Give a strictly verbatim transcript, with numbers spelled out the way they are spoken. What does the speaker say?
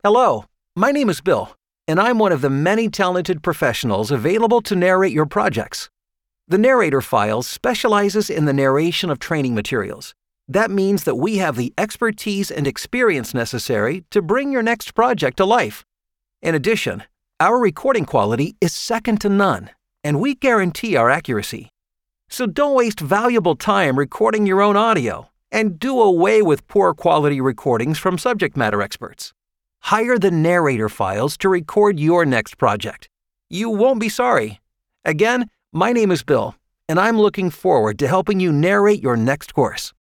Hello, my name is Bill, and I'm one of the many talented professionals available to narrate your projects. The Narrator Files specializes in the narration of training materials. That means that we have the expertise and experience necessary to bring your next project to life. In addition, our recording quality is second to none, and we guarantee our accuracy. So don't waste valuable time recording your own audio, and do away with poor quality recordings from subject matter experts. Hire the Narrator Files to record your next project. You won't be sorry. Again, my name is Bill, and I'm looking forward to helping you narrate your next course.